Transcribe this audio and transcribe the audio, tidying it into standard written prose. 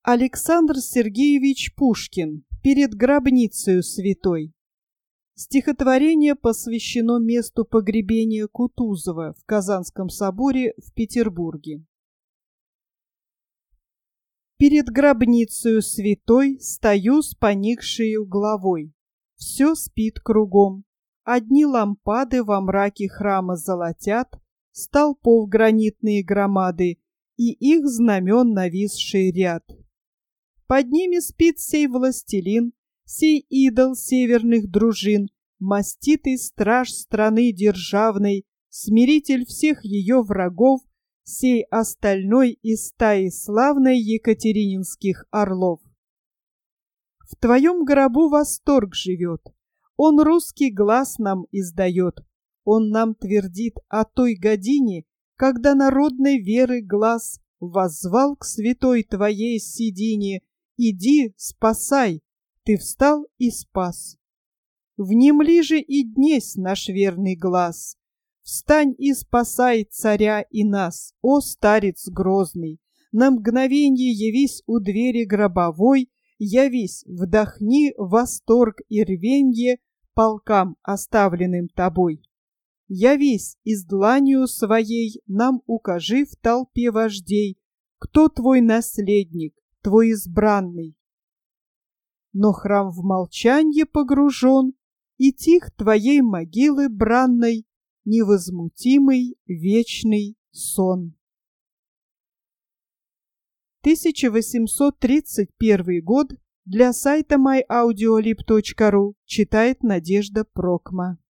Александр Сергеевич Пушкин. Перед гробницею святой. Стихотворение посвящено месту погребения Кутузова в Казанском соборе в Петербурге. Перед гробницею святой стою с поникшею головой. Все спит кругом. Одни лампады во мраке храма золотят столпов гранитные громады и их знамен нависший ряд. Под ними спит сей властелин, сей идол северных дружин, маститый страж страны державной, смиритель всех ее врагов, сей остальной из стаи славной екатерининских орлов. В твоем гробу восторг живет, он русский глас нам издает, он нам твердит о той године, когда народной веры глас воззвал к святой твоей седине: иди, спасай, ты встал и спас. Внемли же и днесь наш верный глас. Встань и спасай царя и нас, о старец грозный! На мгновенье явись у двери гробовой, явись, вдохни восторг и рвенье полкам, оставленным тобой. Явись и с дланью своей нам укажи в толпе вождей, кто твой наследник, твой избранный. Но храм в молчанье погружен, и тих твоей могилы бранной невозмутимый вечный сон. 1831 год. Для сайта myaudiolib.ru читает Надежда Прокма.